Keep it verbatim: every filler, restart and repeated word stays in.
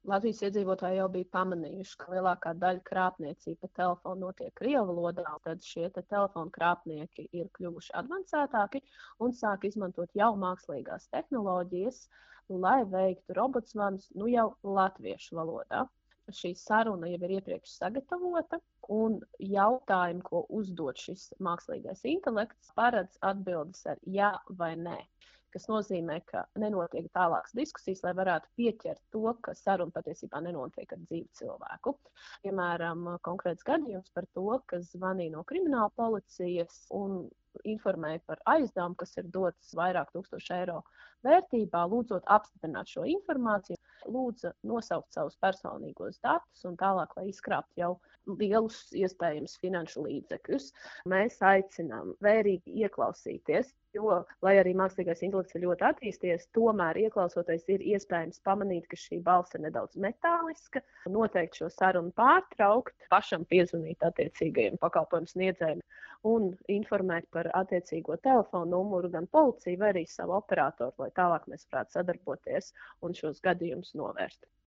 Latvijas iedzīvotāji jau bija pamanījuši, ka lielākā daļa krāpniecība pa telefonu notiek krievu valodā, tad šie te telefonu krāpnieki ir kļuvuši advancētāki un sāk izmantot jau mākslīgās tehnoloģijas, lai veiktu robotzvanus nu jau latviešu valodā. Šī saruna jau ir iepriekš sagatavota, un jautājumi, ko uzdod šis mākslīgais intelekts, paredz atbildes ar jā vai nē, kas nozīmē, ka nenotiek tālākas diskusijas, lai varētu pieķert to, ka saruna patiesībā nenotiek ar dzīvu cilvēku. Piemēram, konkrēts gadījums par to, ka zvanīja no krimināla policijas un informēja par aizdevumu, kas ir dots vairāk tūkstošu eiro vērtībā, lūdzot apstiprināt šo informāciju, lūdza nosaukt savus personīgos datus un tālāk, lai izkrāptu jau lielus iespējams finanšu līdzekļus. Mēs aicinām vērīgi ieklausīties, jo, lai arī mākslīgais intelekts ir ļoti attīstījies, tomēr ieklausoties ir iespējams pamanīt, ka šī balss ir nedaudz metāliska. Noteikti šo sarunu pārtraukt, pašam piezvanīt attiecīgajiem pakalpojumu sniedzējiem un informēt par attiecīgo telefonu numuru gan policiju vai arī savu operatoru, lai tālāk mēs varētu sadarboties un šos gadījumus novērst.